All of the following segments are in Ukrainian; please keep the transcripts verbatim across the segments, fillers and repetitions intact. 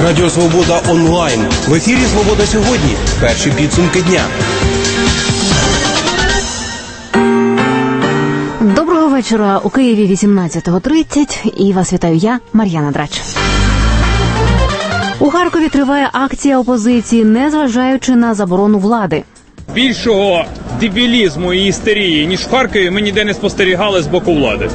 Радіо Свобода онлайн. В ефірі «Свобода сьогодні». Перші підсумки дня. Доброго вечора. У Києві вісімнадцята тридцять. І вас вітаю я, Мар'яна Драч. У Харкові триває акція опозиції, незважаючи на заборону влади. Більшого дебілізму і істерії, ніж в Харкові, ми ніде не спостерігали з боку влади.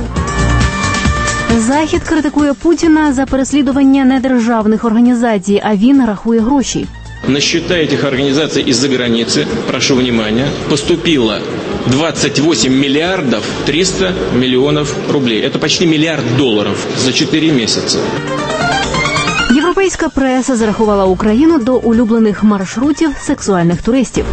Захід критикує Путіна за переслідування недержавних організацій, а він рахує гроші. На счета этих организаций из-за границы, прошу внимания, поступило двадцать восемь миллиардов триста миллионов рублей. Это почти миллиард долларов за чотири місяці. Європейська преса зарахувала Україну до улюблених маршрутів сексуальних туристів.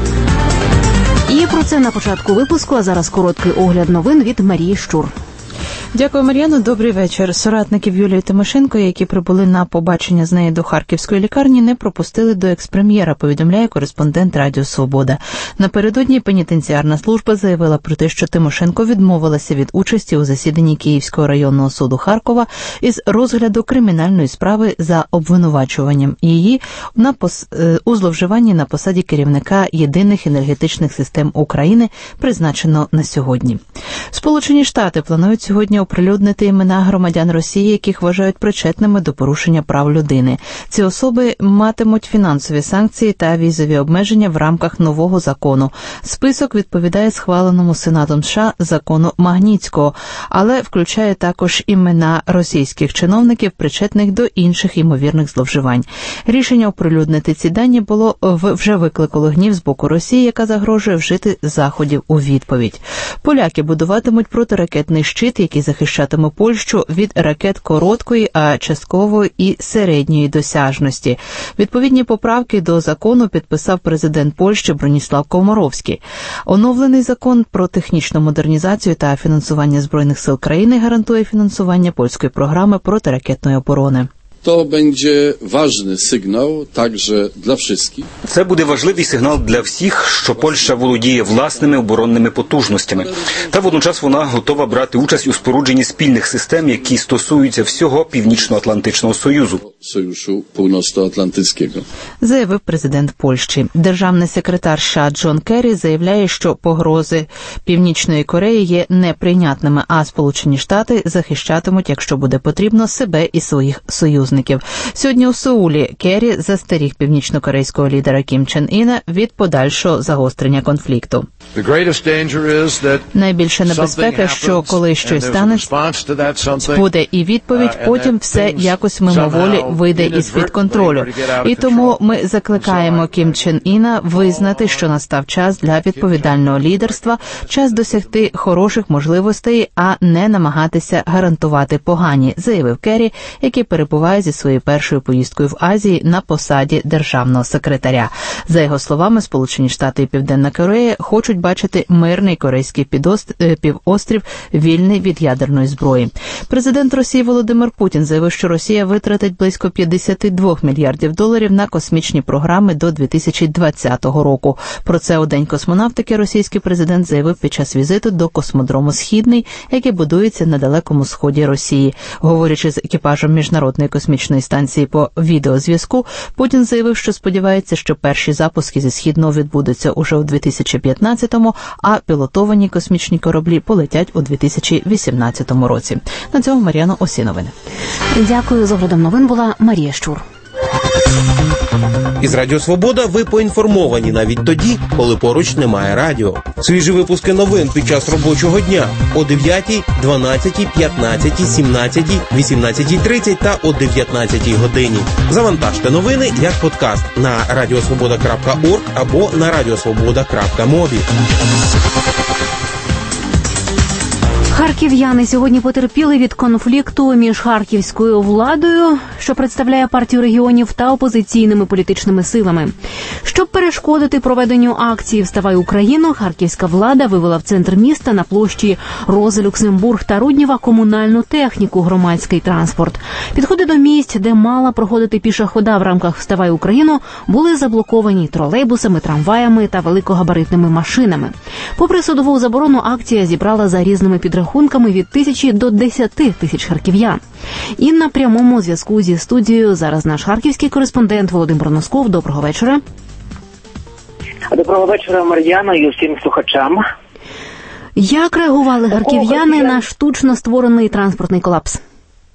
І про це на початку випуску, а зараз короткий огляд новин від Марії Щур. Дякую, Мар'яно. Добрий вечір. Соратників Юлії Тимошенко, які прибули на побачення з нею до Харківської лікарні, не пропустили до експрем'єра, повідомляє кореспондент Радіо Свобода. Напередодні пенітенціарна служба заявила про те, що Тимошенко відмовилася від участі у засіданні Київського районного суду Харкова із розгляду кримінальної справи за обвинувачуванням її на пос... у зловживанні на посаді керівника єдиних енергетичних систем України, призначено на сьогодні. Сполучені Штати планують сьогодні оприлюднити імена громадян Росії, яких вважають причетними до порушення прав людини. Ці особи матимуть фінансові санкції та візові обмеження в рамках нового закону. Список відповідає схваленому Сенатом США закону Магнітського, але включає також імена російських чиновників, причетних до інших ймовірних зловживань. Рішення оприлюднити ці дані було вже викликало гнів з боку Росії, яка загрожує вжити заходів у відповідь. Поляки будуватимуть протиракетний щит, який захищатиме Польщу від ракет короткої, а частково і середньої досяжності. Відповідні поправки до закону підписав президент Польщі Броніслав Комаровський. Оновлений закон про технічну модернізацію та фінансування Збройних сил країни гарантує фінансування польської програми протиракетної оборони. To będzie ważny sygnał także dla wszystkich. Це буде важливий сигнал для всіх, що Польща володіє власними оборонними потужностями. Та водночас вона готова брати участь у спорудженні спільних систем, які стосуються всього Північно-Атлантичного Союзу. Союзу Північно-Атлантичного. Заявив президент Польщі. Державний секретар США Джон Керрі заявляє, що погрози Північної Кореї є неприйнятними, а Сполучені Штати захищатимуть, якщо буде потрібно, себе і своїх союзників. Сьогодні у Сеулі Керрі застеріг північно-корейського лідера Кім Чен Іна від подальшого загострення конфлікту. Найбільша небезпека, що коли щось станеться, буде і відповідь, потім все якось мимоволі вийде із-під контролю. І тому ми закликаємо Кім Чен Іна визнати, що настав час для відповідального лідерства, час досягти хороших можливостей, а не намагатися гарантувати погані, заявив Керрі, який перебуває зі своєю першою поїздкою в Азії на посаді державного секретаря. За його словами, Сполучені Штати і Південна Корея хочуть бачити мирний корейський півострів, вільний від ядерної зброї. Президент Росії Володимир Путін заявив, що Росія витратить близько п'ятдесят два мільярдів доларів на космічні програми до дві тисячі двадцятого року. Про це у День космонавтики російський президент заявив під час візиту до космодрому «Східний», який будується на Далекому Сході Росії. Говорячи з екіпажем Міжнародної космічної станції по відеозв'язку, Путін заявив, що сподівається, що перші запуски зі Східного відбудуться уже у дві тисячі п'ятнадцятому, а пілотовані космічні кораблі полетять у дві тисячі вісімнадцятому році. На цьому, Мар'яно, усі новини. Дякую. З оглядом новин була Марія Щур. Із Радіо Свобода ви поінформовані навіть тоді, коли поруч немає радіо. Свіжі випуски новин під час робочого дня о дев'ятій, дванадцятій, п'ятнадцятій, сімнадцятій, вісімнадцятій тридцять та о дев'ятнадцятій годині. Завантажте новини як подкаст на радіосвобода крапка орг або на радіосвобода крапка мобі. Харків'яни сьогодні потерпіли від конфлікту між харківською владою, що представляє партію регіонів, та опозиційними політичними силами. Щоб перешкодити проведенню акції «Вставай Україно», харківська влада вивела в центр міста на площі Роза Люксембург та Руднєва комунальну техніку, громадський транспорт. Підходи до місць, де мала проходити піша хода в рамках «Вставай Україно», були заблоковані тролейбусами, трамваями та великогабаритними машинами. Попри судову заборону, акція зібрала за різними підрахунками від тисячі до десяти тисяч харків'ян. І на прямому зв'язку зі зі студією зараз наш харківський кореспондент Володимир Носков. Доброго вечора. Доброго вечора, Мар'яна, і усім слухачам. Як реагували харків'яни на штучно створений транспортний колапс?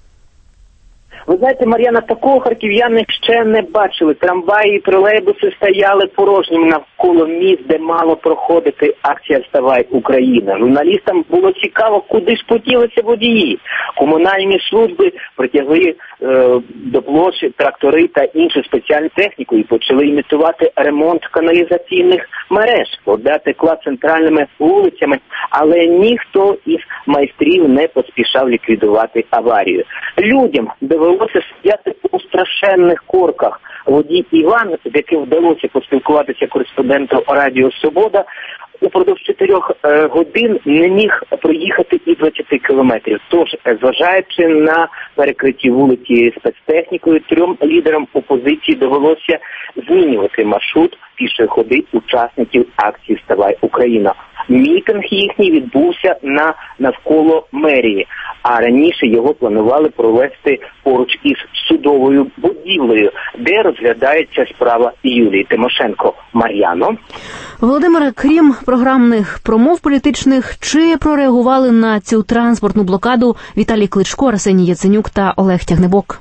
Ви знаєте, Мар'яна, такого харків'яни ще не бачили. Трамваї і тролейбуси стояли порожніми навколо міст, де мало проходити акція «Вставай, Україна». Журналістам було цікаво, куди ж поділися водії. Комунальні служби притягли е, до площі трактори та іншу спеціальну техніку і почали імітувати ремонт каналізаційних мереж. Вода текла центральними вулицями, але ніхто із майстрів не поспішав ліквідувати аварію. Людям довелося стояти у страшенних корках. Водій Іван, з яким вдалося поспілкуватися кореспонденту Радіо Свобода, упродовж чотирьох е, годин не міг проїхати і двадцять кілометрів. Тож, зважаючи на перекриті вулиці спецтехнікою, трьом лідерам опозиції довелося змінювати маршрут пішої ходи учасників акції «Вставай, Україна». Мітинг їхній відбувся на навколо мерії, а раніше його планували провести поруч із судовою будівлею, де розглядається справа Юлії Тимошенко. Мар'яно. Володимире, крім програмних промов політичних, чи прореагували на цю транспортну блокаду Віталій Кличко, Арсеній Яценюк та Олег Тягнебок?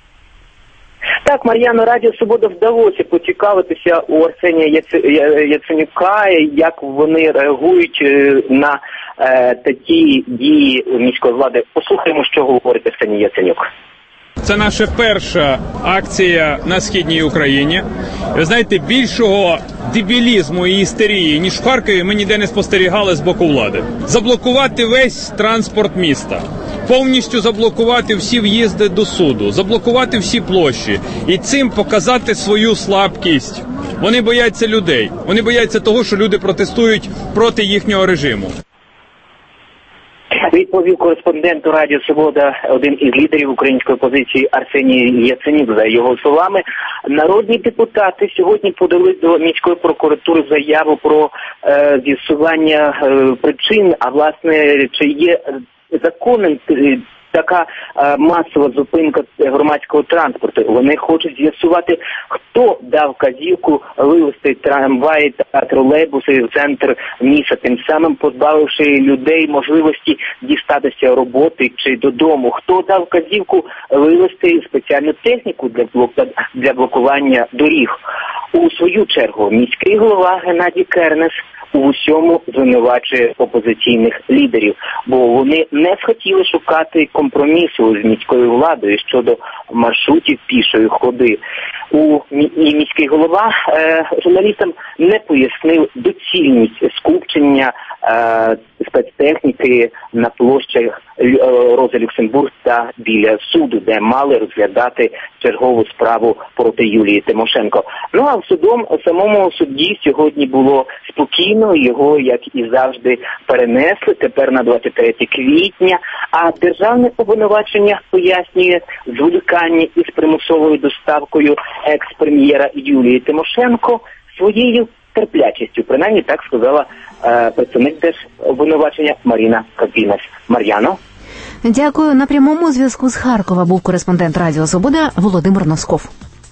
Так, Мар'яно, Радіо Свобода вдалося поцікавитися у Арсенія Яценюка, як вони реагують на е, такі дії міської влади. Послухаємо, що говорить Арсеній Яценюк. Це наша перша акція на Східній Україні. Ви знаєте, більшого дебілізму і істерії, ніж в Харкові, ми ніде не спостерігали з боку влади. Заблокувати весь транспорт міста. Повністю заблокувати всі в'їзди до суду, заблокувати всі площі і цим показати свою слабкість. Вони бояться людей. Вони бояться того, що люди протестують проти їхнього режиму. Відповів кореспонденту Радіо Свобода один із лідерів української опозиції Арсеній Яценюк. За його словами, народні депутати сьогодні подали до міської прокуратури заяву про е, з'ясування е, причин, а власне, чи є законним така е, масова зупинка громадського транспорту. Вони хочуть з'ясувати, хто дав вказівку вивезти трамваї та тролейбуси в центр міста, тим самим позбавивши людей можливості дістатися роботи чи додому. Хто дав вказівку вивезти спеціальну техніку для, блок... для блокування доріг. У свою чергу міський голова Геннадій Кернес у усьому звинувачує опозиційних лідерів, бо вони не схотіли шукати компромісу з міською владою щодо маршрутів пішої ходи. У і міський голова е, журналістам не пояснив доцільність скупчення е, спецтехніки на площах е, Роза Люксембург та біля суду, де мали розглядати чергову справу проти Юлії Тимошенко. Ну а в судом самому судді сьогодні було спокійно, його, як і завжди, перенесли тепер на двадцять третє квітня, а державне обвинувачення пояснює зволікання із примусовою доставкою екс-прем'єра Юлії Тимошенко своєю терплячістю. Принаймні так сказала е, представник держобвинувачення Маріна Капінас. Мар'яно. Дякую. На прямому зв'язку з Харкова був кореспондент Радіо Свобода Володимир Носков.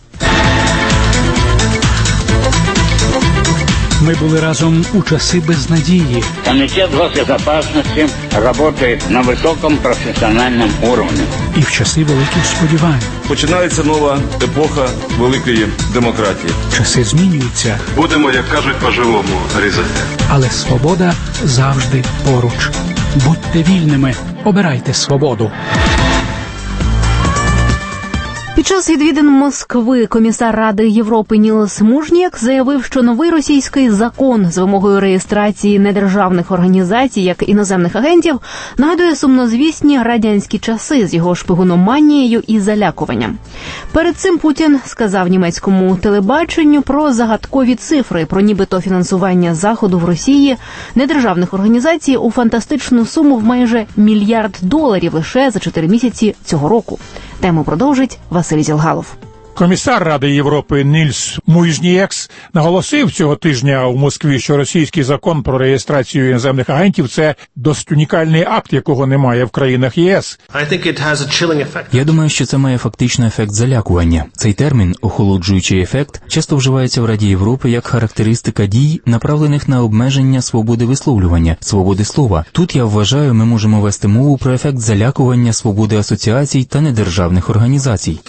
Мы были разом у часы безнадеги. Комитет госбезопасности работает на высоком профессиональном уровне. І в часи великих сподівань. Починається нова епоха великої демократії. Часи змінюються. Будемо, як кажуть, по-живому різати. Але свобода завжди поруч. Будьте вільними, обирайте свободу. Під час відвідин Москви комісар Ради Європи Нілс Мужнєк заявив, що новий російський закон з вимогою реєстрації недержавних організацій як іноземних агентів нагадує сумнозвісні радянські часи з його шпигуноманією і залякуванням. Перед цим Путін сказав німецькому телебаченню про загадкові цифри, про нібито фінансування Заходу в Росії недержавних організацій у фантастичну суму в майже мільярд доларів лише за чотири місяці цього року. Тему продовжить Василь Зілгалов. Комісар Ради Європи Нільс Муйжнієкс наголосив цього тижня у Москві, що російський закон про реєстрацію іноземних агентів – це досить унікальний акт, якого немає в країнах ЄС. Я думаю, що це має фактично ефект залякування. Цей термін, охолоджуючий ефект, часто вживається в Раді Європи як характеристика дій, направлених на обмеження свободи висловлювання, свободи слова. Тут, я вважаю, ми можемо вести мову про ефект залякування свободи асоціацій та недержавних організацій.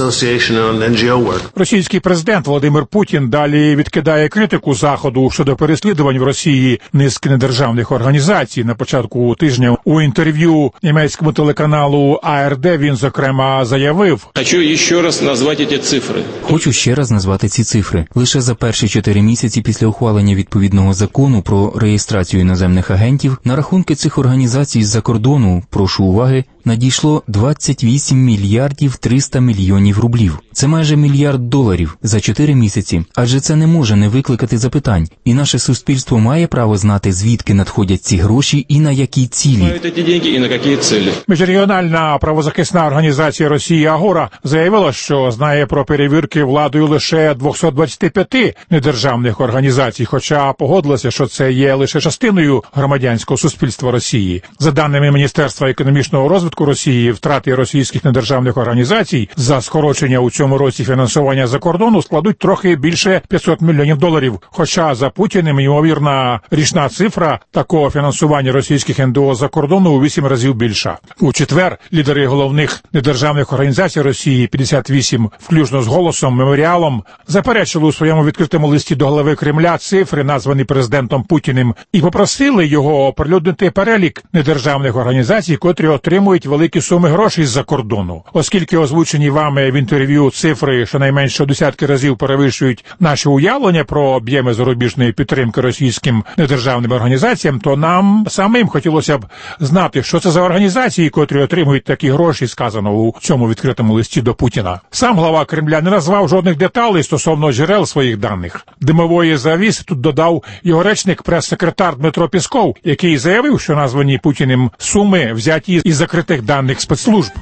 Російський президент Володимир Путін далі відкидає критику Заходу щодо переслідувань в Росії низки недержавних організацій. На початку тижня у інтерв'ю німецькому телеканалу А Р Д він, зокрема, заявив: Хочу ще раз назвати ці цифри. Хочу ще раз назвати ці цифри. Лише за перші чотири місяці після ухвалення відповідного закону про реєстрацію іноземних агентів на рахунки цих організацій з-за кордону, прошу уваги, надійшло двадцять вісім мільярдів триста мільйонів рублів. Це майже мільярд доларів за чотири місяці. Адже це не може не викликати запитань. І наше суспільство має право знати, звідки надходять ці гроші і на які цілі. Міжрегіональна правозахисна організація Росії Агора заявила, що знає про перевірки владою лише двісті двадцять п'ять недержавних організацій, хоча погодилася, що це є лише частиною громадянського суспільства Росії. За даними Міністерства економічного розвитку Росії, втрати російських недержавних організацій за скорочення у цьому році фінансування за кордону складуть трохи більше п'ятсот мільйонів доларів. Хоча за Путіним, ймовірна річна цифра такого фінансування російських ен де о за кордону у вісім разів більша. У четвер лідери головних недержавних організацій Росії, п'ятдесят вісім, включно з «Голосом», «Меморіалом», заперечили у своєму відкритому листі до глави Кремля цифри, названі президентом Путіним, і попросили його оприлюднити перелік недержавних організацій, котрі отримують великі суми грошей з-за кордону. Оскільки озвучені вами в інтерв'ю цифри щонайменше десятки разів перевищують наші уявлення про об'єми зарубіжної підтримки російським недержавним організаціям, то нам самим хотілося б знати, що це за організації, котрі отримують такі гроші, сказано у цьому відкритому листі до Путіна. Сам глава Кремля не назвав жодних деталей стосовно джерел своїх даних. Димової завіси тут додав його речник, прес-секретар Дмитро Пісков, який заявив, що названі Путіним суми взяті із закритих даних спецслужб.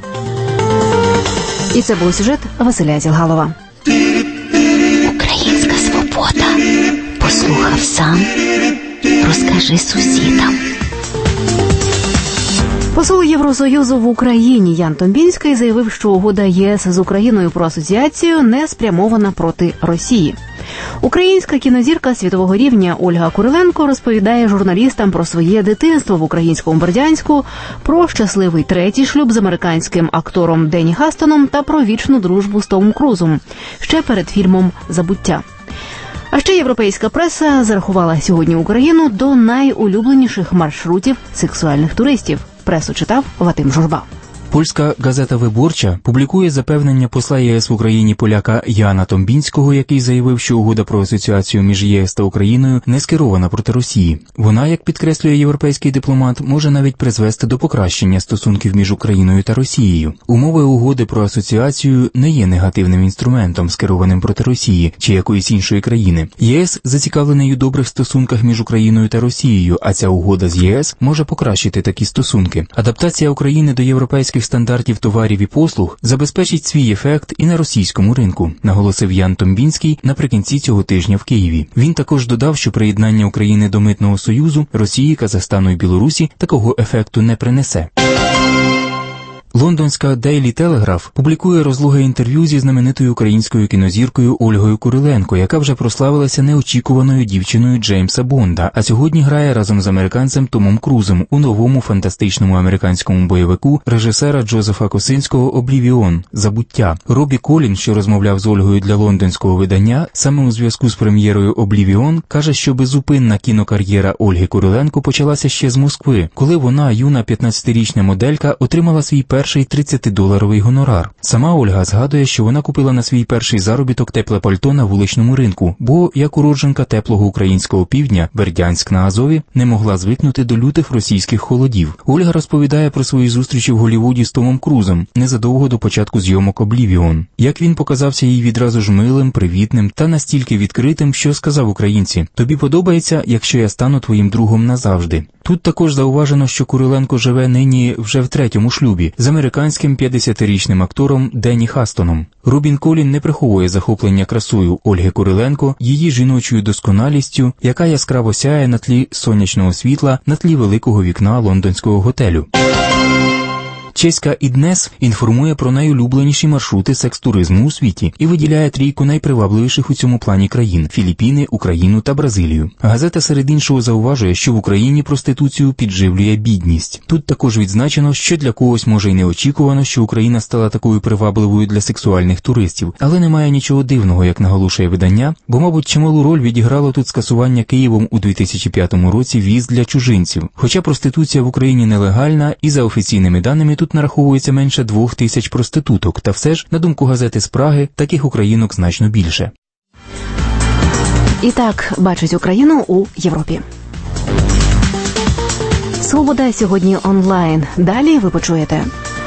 І це був сюжет Василя Зілгалова. Українська свобода. Послухав сам, розкажи сусідам. Посол Євросоюзу в Україні Ян Томбінський заявив, що угода ЄС з Україною про асоціацію не спрямована проти Росії. Українська кінозірка світового рівня Ольга Куриленко розповідає журналістам про своє дитинство в українському Бердянську, про щасливий третій шлюб з американським актором Денні Хастоном та про вічну дружбу з Томом Крузом ще перед фільмом «Забуття». А ще європейська преса зарахувала сьогодні Україну до найулюбленіших маршрутів сексуальних туристів. Пресу читав Вадим Журба. Польська газета «Виборча» публікує запевнення посла ЄС в Україні поляка Яна Томбінського, який заявив, що угода про асоціацію між ЄС та Україною не скерована проти Росії. Вона, як підкреслює європейський дипломат, може навіть призвести до покращення стосунків між Україною та Росією. Умови угоди про асоціацію не є негативним інструментом, скерованим проти Росії чи якоїсь іншої країни. ЄС зацікавлений у добрих стосунках між Україною та Росією, а ця угода з ЄС може покращити такі стосунки. Адаптація України до європейських стандартів товарів і послуг забезпечить свій ефект і на російському ринку, наголосив Ян Томбінський наприкінці цього тижня в Києві. Він також додав, що приєднання України до Митного союзу Росії, Казахстану і Білорусі такого ефекту не принесе. Лондонська Daily Telegraph публікує розлоге інтерв'ю зі знаменитою українською кінозіркою Ольгою Куриленко, яка вже прославилася неочікуваною дівчиною Джеймса Бонда, а сьогодні грає разом з американцем Томом Крузом у новому фантастичному американському бойовику режисера Джозефа Косинського «Облівіон. Забуття». Робі Колін, що розмовляв з Ольгою для лондонського видання, саме у зв'язку з прем'єрою «Облівіон», каже, що безупинна кінокар'єра Ольги Куриленко почалася ще з Москви, коли вона, юна п'ятнадцятирічна моделька, отримала свій перший тридцятидоларовий гонорар. Сама Ольга згадує, що вона купила на свій перший заробіток тепле пальто на вуличному ринку, бо, як уродженка теплого українського півдня, Бердянськ на Азові, не могла звикнути до лютих російських холодів. Ольга розповідає про свої зустрічі в Голлівуді з Томом Крузом незадовго до початку зйомок «Облівіон». Як він показався їй відразу ж милим, привітним та настільки відкритим, що сказав українці: «Тобі подобається, якщо я стану твоїм другом назавжди». Тут також зауважено, що Куриленко живе нині вже в третьому шлюбі. американським п'ятдесятирічним актором Денні Хастоном. Рубін Колін не приховує захоплення красою Ольги Куриленко, її жіночою досконалістю, яка яскраво сяє на тлі сонячного світла, на тлі великого вікна лондонського готелю. Чеська «Іднес» інформує про найулюбленіші маршрути секс-туризму у світі і виділяє трійку найпривабливіших у цьому плані країн – Філіппіни, Україну та Бразилію. Газета серед іншого зауважує, що в Україні проституцію підживлює бідність. Тут також відзначено, що для когось може й неочікувано, що Україна стала такою привабливою для сексуальних туристів. Але немає нічого дивного, як наголошує видання, бо, мабуть, чималу роль відіграло тут скасування Києвом у дві тисячі п'ятому році віз для чужинців. Хоча проституція в Україні нелегальна і за офіційними даними тут нараховується менше двох тисяч проституток, та все ж, на думку газети з Праги, таких українок значно більше. І так бачить Україну у Європі. «Свобода» сьогодні онлайн. Далі ви почуєте.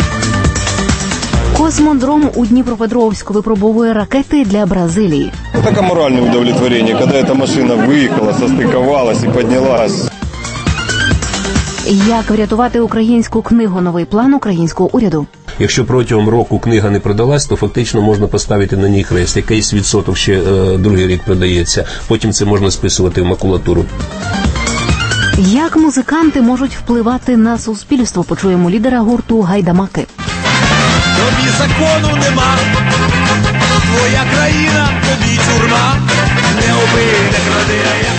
Космодром у Дніпропетровську випробовує ракети для Бразилії. Таке моральне удовлетворення, коли ця машина виїхала, состикувалась і піднялась. Як врятувати українську книгу? Новий план українського уряду. Якщо протягом року книга не продалась, то фактично можна поставити на ній хрест. Якийсь відсоток ще е, другий рік продається. Потім це можна списувати в макулатуру. Як музиканти можуть впливати на суспільство? Почуємо лідера гурту «Гайдамаки». Тобі закону нема, твоя країна, тобі тюрма, не убий, не кради, а я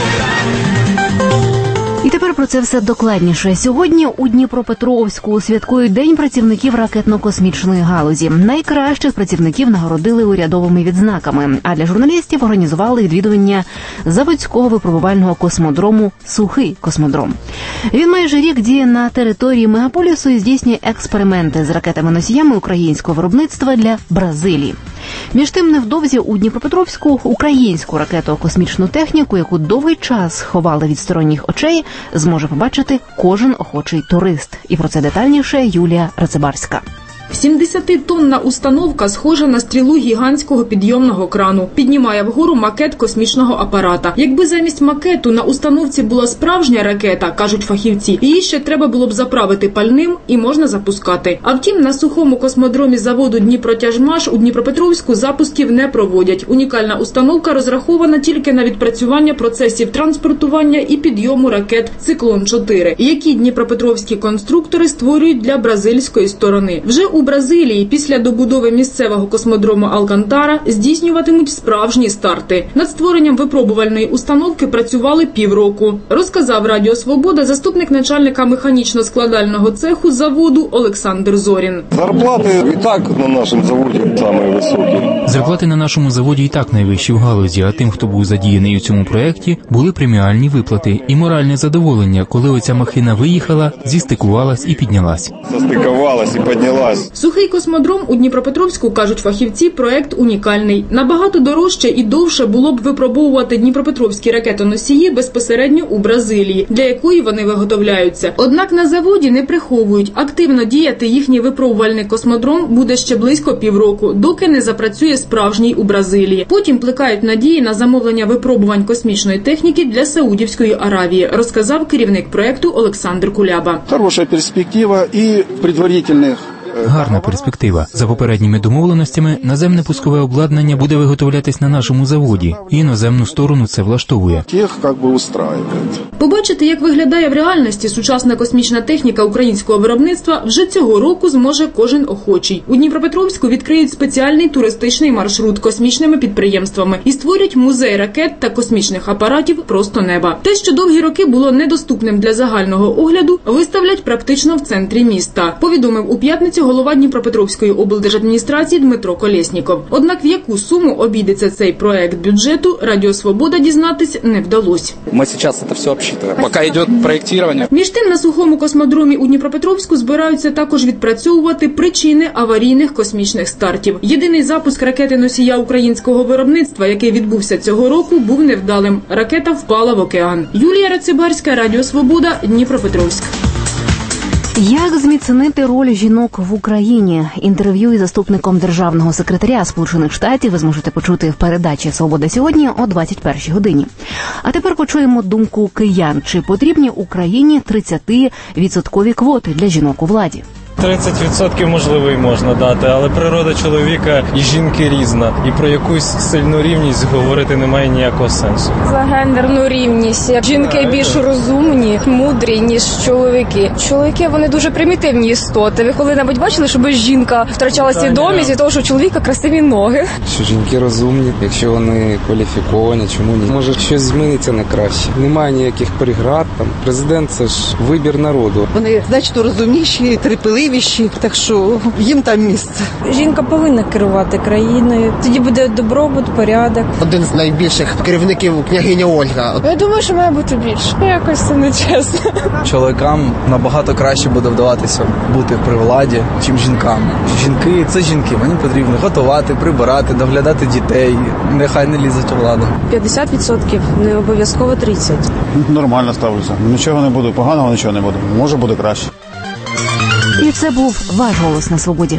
І тепер про це все докладніше. Сьогодні у Дніпропетровську святкують День працівників ракетно-космічної галузі. Найкращих працівників нагородили урядовими відзнаками, а для журналістів організували відвідування заводського випробувального космодрому «Сухий космодром». Він майже рік діє на території мегаполісу і здійснює експерименти з ракетами-носіями українського виробництва для Бразилії. Між тим, невдовзі у Дніпропетровську українську ракетно-космічну техніку, яку довгий час ховали від сторонніх очей, зможе побачити кожен охочий турист. І про це детальніше Юлія Рацебарська. сімдесятитонна установка схожа на стрілу гігантського підйомного крану. Піднімає вгору макет космічного апарата. Якби замість макету на установці була справжня ракета, кажуть фахівці, її ще треба було б заправити пальним і можна запускати. А втім, на сухому космодромі заводу «Дніпротяжмаш» у Дніпропетровську запусків не проводять. Унікальна установка розрахована тільки на відпрацювання процесів транспортування і підйому ракет «Циклон чотири», які дніпропетровські конструктори створюють для бразильської сторони. Вже у Бразилії після добудови місцевого космодрому Алкантара здійснюватимуть справжні старти. Над створенням випробувальної установки працювали півроку. Розказав Радіо Свобода заступник начальника механічно-складального цеху заводу Олександр Зорін. Зарплати і так на нашому заводі самі високі. Зарплати на нашому заводі і так найвищі в галузі, а тим, хто був задіяний у цьому проєкті, були преміальні виплати і моральне задоволення, коли оця махина виїхала, зістикувалась і піднялась. Застикувалась і піднялась. Сухий космодром у Дніпропетровську, кажуть фахівці, проект унікальний. Набагато дорожче і довше було б випробовувати дніпропетровські ракетоносії безпосередньо у Бразилії, для якої вони виготовляються. Однак на заводі не приховують. Активно діяти їхній випробувальний космодром буде ще близько півроку, доки не запрацює справжній у Бразилії. Потім плекають надії на замовлення випробувань космічної техніки для Саудівської Аравії, розказав керівник проекту Олександр Куляба. Хороша перспектива і предварительних Гарна перспектива. За попередніми домовленостями, наземне пускове обладнання буде виготовлятись на нашому заводі, і іноземну сторону це влаштовує. Тих, як би, устраює. Побачити, як виглядає в реальності сучасна космічна техніка українського виробництва, вже цього року зможе кожен охочий. У Дніпропетровську відкриють спеціальний туристичний маршрут космічними підприємствами і створять музей ракет та космічних апаратів просто неба. Те, що довгі роки було недоступним для загального огляду, виставлять практично в центрі міста, повідомив у п'ятницю голова Дніпропетровської облдержадміністрації Дмитро Колєсніков. Однак в яку суму обійдеться цей проект бюджету, Радіо Свобода дізнатись не вдалося. Ми зараз це все обчитуємо. Поки йде проєктування. Між тим, на сухому космодромі у Дніпропетровську збираються також відпрацьовувати причини аварійних космічних стартів. Єдиний запуск ракети-носія українського виробництва, який відбувся цього року, був невдалим. Ракета впала в океан. Юлія Рацебарська, Радіо Свобода, Дніпропетровськ. Як зміцнити роль жінок в Україні? Інтерв'ю із заступником державного секретаря Сполучених Штатів ви зможете почути в передачі «Свобода сьогодні» о двадцять першій годині. А тепер почуємо думку киян. Чи потрібні Україні тридцятивідсоткові квоти для жінок у владі? тридцять відсотків можливо і можна дати, але природа чоловіка і жінки різна. І про якусь сильну рівність говорити немає ніякого сенсу. За гендерну рівність. Жінки більш розумні, мудрі, ніж чоловіки. Чоловіки, вони дуже примітивні істоти. Ви коли-небудь бачили, щоб зжінка втрачала свідомість від того, що у чоловіка красиві ноги? Що жінки розумні, якщо вони кваліфіковані, чому ні? Може щось зміниться на краще. Немає ніяких преград. Там президент – це ж вибір народу. Вони значно розумніші, терпеливіші, так що їм там місце. Жінка повинна керувати країною. Тоді буде добробут, порядок. Один з найбільших керівників княгиня Ольга. Я думаю, що має бути більше. Якось це нечесно. Чоловікам набагато краще буде вдаватися бути при владі, чим жінкам. Жінки – це жінки. Мені потрібно готувати, прибирати, доглядати дітей. Нехай не лізуть у владу. п'ятдесят відсотків, не обов'язково тридцять. Нормально ставлюся. Нічого не буде, поганого нічого не буде. Може буде краще. І це був ваш голос на свободі.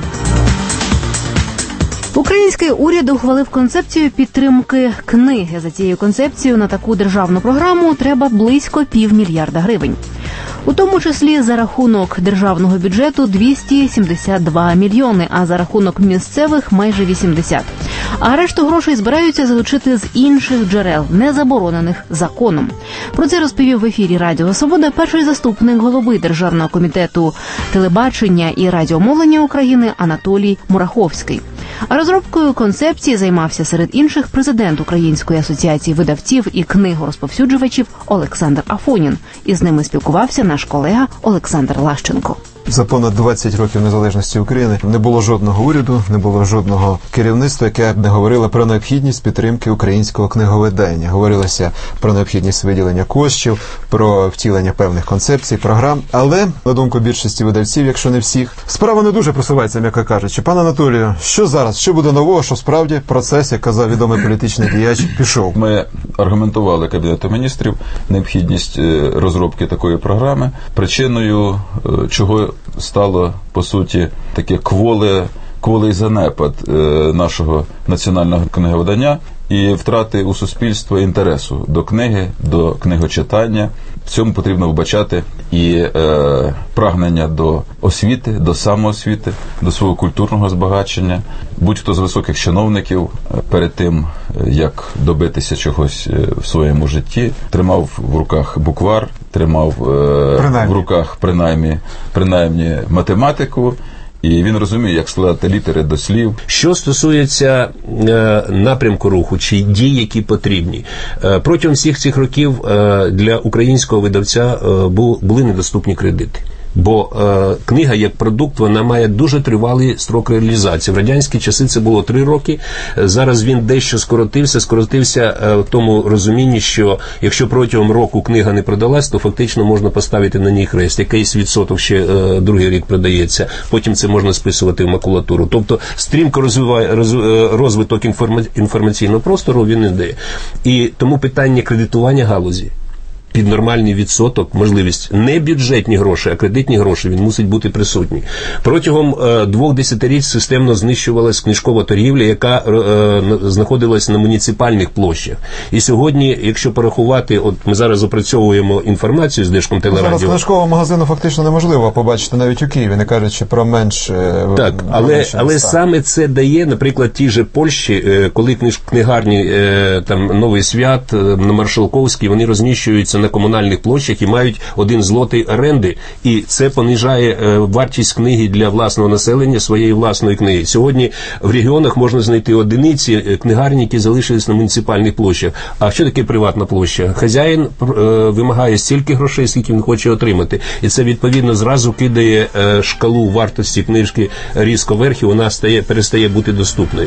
Український уряд ухвалив концепцію підтримки книги. За цією концепцією на таку державну програму треба близько півмільярда гривень. У тому числі за рахунок державного бюджету двісті сімдесят два мільйони, а за рахунок місцевих майже вісімдесят. А решту грошей збираються залучити з інших джерел, не заборонених законом. Про це розповів в ефірі Радіо Свобода перший заступник голови Державного комітету телебачення і радіомовлення України Анатолій Мураховський. А розробкою концепції займався серед інших президент Української асоціації видавців і книгорозповсюджувачів Олександр Афонін. І з ними спілкувався наш колега Олександр Лащенко. За понад двадцять років незалежності України не було жодного уряду, не було жодного керівництва, яке б не говорило про необхідність підтримки українського книговидання. Говорилося про необхідність виділення коштів, про втілення певних концепцій, програм. Але, на думку більшості видавців, якщо не всіх, справа не дуже просувається, м'яко кажучи. Пане Анатолію, що зараз? Що буде нового, що справді процес, як казав відомий політичний діяч, пішов? Ми аргументували Кабінету міністрів необхідність розробки такої програми. Причиною, чого стало, по суті, таке кволе, кволий занепад е, нашого національного книговидання і втрати у суспільства інтересу до книги, до книгочитання. В цьому потрібно вбачати і е, прагнення до освіти, до самоосвіти, до свого культурного збагачення. Будь-хто з високих чиновників перед тим, як добитися чогось в своєму житті, тримав в руках буквар, тримав е, в руках принаймні, принаймні математику, і він розуміє, як складати літери до слів. Що стосується е, напрямку руху чи дій, які потрібні. Е, протягом всіх цих років е, для українського видавця е, бу, були недоступні кредити. Бо е, книга як продукт, вона має дуже тривалий строк реалізації. В радянські часи це було три роки. Зараз він дещо скоротився. Скоротився е, в тому розумінні, що якщо протягом року книга не продалась, то фактично можна поставити на ній хрест. Якийсь відсоток ще е, другий рік продається. Потім це можна списувати в макулатуру. Тобто стрімко розвиває роз, е, розвиток інформа, інформаційного простору він іде. І тому питання кредитування галузі під нормальний відсоток, можливість не бюджетні гроші, а кредитні гроші, він мусить бути присутній. Протягом е, двох десятиріч системно знищувалась книжкова торгівля, яка е, знаходилась на муніципальних площах. І сьогодні, якщо порахувати, от ми зараз опрацьовуємо інформацію з Держкомтелерадіо. Зараз книжкового магазину фактично неможливо побачити навіть у Києві, не кажучи про менш... Так, але, але саме це дає, наприклад, ті же Польщі, коли книж, книгарні, е, там, Новий Свят, на Маршалковській, вони розміщуються на комунальних площах і мають один злотий оренди, і це понижає е, вартість книги для власного населення, своєї власної книги. Сьогодні в регіонах можна знайти одиниці книгарні, які залишились на муніципальних площах. А що таке приватна площа? Хазяїн е, вимагає стільки грошей, скільки він хоче отримати. І це, відповідно, зразу кидає е, шкалу вартості книжки різко вверх, і вона стає, перестає бути доступною.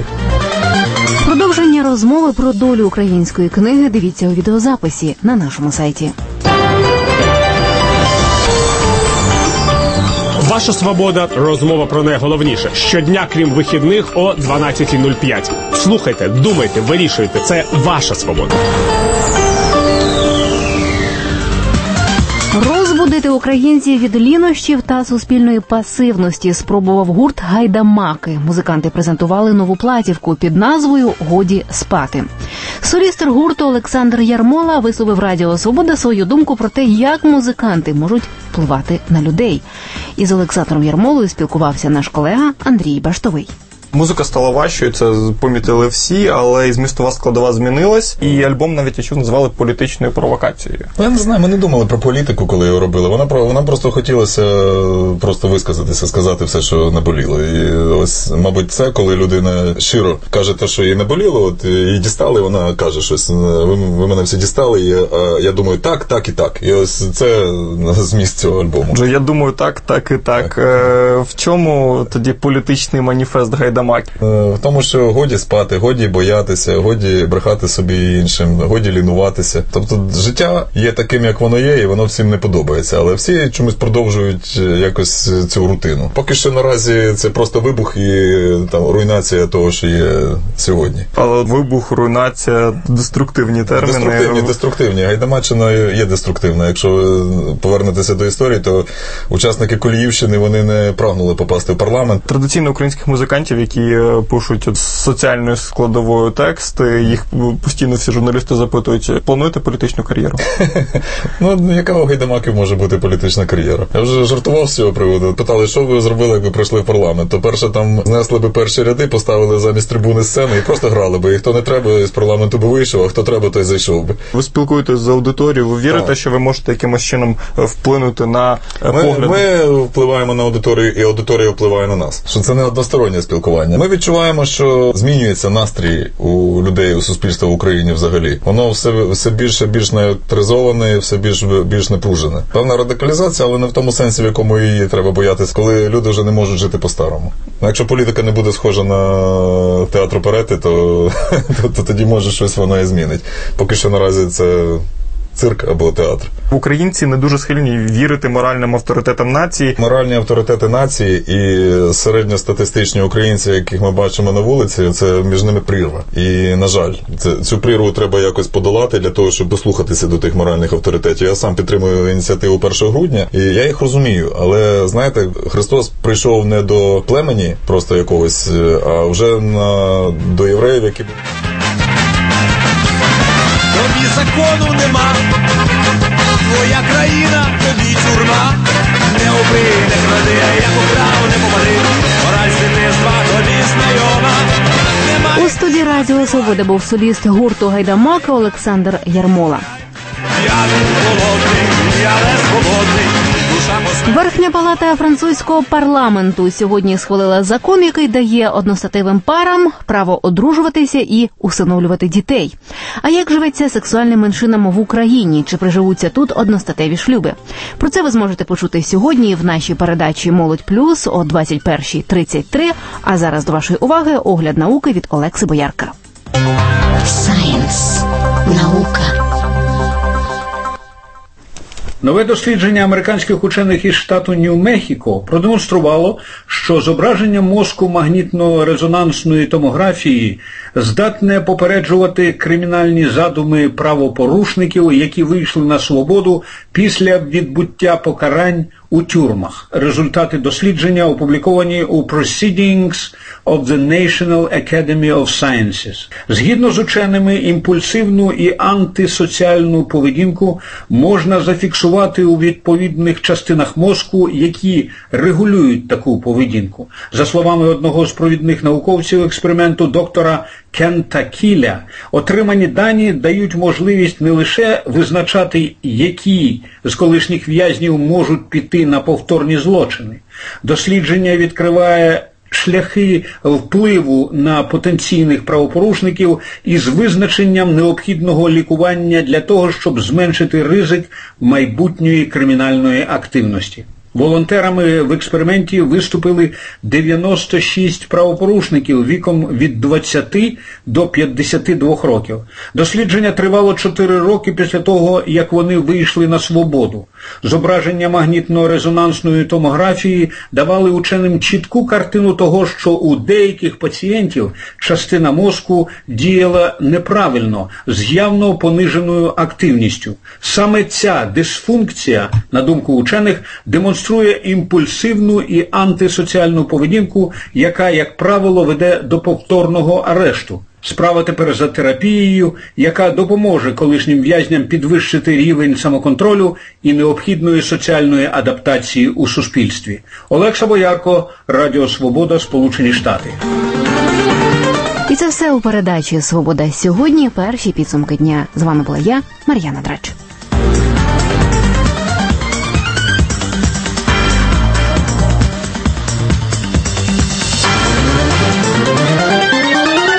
Продовження розмови про долю української книги дивіться у відеозаписі на нашому сайті. Ваша свобода. Розмова про найголовніше. Щодня, крім вихідних, о дванадцята нуль п'ять. Слухайте, думайте, вирішуйте. Це ваша свобода. Розбудити українців від лінощів та суспільної пасивності спробував гурт «Гайдамаки». Музиканти презентували нову платівку під назвою «Годі спати». Солістер гурту Олександр Ярмола висловив Радіо Свобода свою думку про те, як музиканти можуть впливати на людей. Із Олександром Ярмолою спілкувався наш колега Андрій Баштовий. Музика стала важчою, це помітили всі, але і змістова складова змінилась, і альбом навіть, я чув, назвали політичною провокацією. Я не знаю, ми не думали про політику, коли його робили. Вона, вона просто хотілося просто висказатися, сказати все, що наболіло. І ось, мабуть, це, коли людина щиро каже те, що їй наболіло, от її дістали, вона каже щось, ви, ви мене всі дістали, і я, я думаю, так, так і так. І ось це зміст цього альбому. Вже я думаю, так, так і так. так. Е, в чому тоді політичний маніфест Гайдамаки? В тому, що годі спати, годі боятися, годі брехати собі і іншим, годі лінуватися. Тобто життя є таким, як воно є, і воно всім не подобається. Але всі чомусь продовжують якось цю рутину. Поки що наразі це просто вибух і там руйнація того, що є сьогодні. Але вибух, руйнація, деструктивні терміни. Деструктивні, деструктивні. Гайдамаччина є деструктивна. Якщо ви повернетеся до історії, то учасники Коліївщини, вони не прагнули попасти в парламент. Традиційно українських музикантів, які пишуть з соціальною складовою тексти, їх постійно всі журналісти запитують, плануєте політичну кар'єру? Ну, яка у Гайдамаків може бути політична кар'єра? Я вже жартував з цього приводу. Питали, що ви зробили, як ви прийшли в парламент? То перше там знесли би перші ряди, поставили замість трибуни сцени і просто грали би. І хто не треба, з парламенту би вийшов, а хто треба, той зайшов би. Ви спілкуєтесь з аудиторією, ви вірите, так. що ви можете якимось чином вплинути на ми, погляд? Ми впливаємо на аудиторію, і аудиторія впливає на нас. Що це не одностороннє спілкування. Ми відчуваємо, що змінюється настрій у людей, у суспільства в Україні взагалі. Воно все, все більше більш неелектризоване, все більш більш напружене. Певна радикалізація, але не в тому сенсі, в якому її треба боятися, коли люди вже не можуть жити по-старому. Якщо політика не буде схожа на театр оперети, то, то, то тоді може щось вона і змінить. Поки що наразі це цирк або театр. Українці не дуже схильні вірити моральним авторитетам нації. Моральні авторитети нації і середньостатистичні українці, яких ми бачимо на вулиці, це між ними прірва. І, на жаль, це, цю прірву треба якось подолати для того, щоб дослухатися до тих моральних авторитетів. Я сам підтримую ініціативу першого грудня, і я їх розумію. Але, знаєте, Христос прийшов не до племені просто якогось, а вже на, до євреїв, які... Тобі закону нема, твоя країна, тобі тюрма. Не убий, не кради, а як украв, не попади. Мораль світництва тобі знайома. У студії Радіо Свобода був соліст гурту Гайдамаки Олександр Ярмола. Я не голодний, я не свободний. Верхня палата французького парламенту сьогодні схвалила закон, який дає одностатевим парам право одружуватися і усиновлювати дітей. А як живеться сексуальним меншинам в Україні? Чи приживуться тут одностатеві шлюби? Про це ви зможете почути сьогодні в нашій передачі «Молодь плюс» о двадцять перша тридцять три. А зараз до вашої уваги огляд науки від Олекси Боярка. Сайенс. Наука. Нове дослідження американських учених із штату Нью-Мехіко продемонструвало, що зображення мозку магнітно-резонансної томографії здатне попереджувати кримінальні задуми правопорушників, які вийшли на свободу після відбуття покарань у тюрмах. Результати дослідження опубліковані у Proceedings of the National Academy of Sciences. Згідно з ученими, імпульсивну і антисоціальну поведінку можна зафіксувати у відповідних частинах мозку, які регулюють таку поведінку. За словами одного з провідних науковців експерименту доктора Кента Кіля, отримані дані дають можливість не лише визначати, які з колишніх в'язнів можуть піти на повторні злочини. Дослідження відкриває шляхи впливу на потенційних правопорушників із визначенням необхідного лікування для того, щоб зменшити ризик майбутньої кримінальної активності. Волонтерами в експерименті виступили дев'яносто шість правопорушників віком від двадцяти до п'ятдесяти двох років. Дослідження тривало чотири роки після того, як вони вийшли на свободу. Зображення магнітно-резонансної томографії давали ученим чітку картину того, що у деяких пацієнтів частина мозку діяла неправильно, з явно пониженою активністю. Саме ця дисфункція, на думку учених, демонструє імпульсивну і антисоціальну поведінку, яка, як правило, веде до повторного арешту. Справа тепер за терапією, яка допоможе колишнім в'язням підвищити рівень самоконтролю і необхідної соціальної адаптації у суспільстві. Олег Сабоярко, Радіо Свобода, Сполучені Штати. І це все у передачі «Свобода сьогодні». Перші підсумки дня. З вами була я, Мар'яна Драч.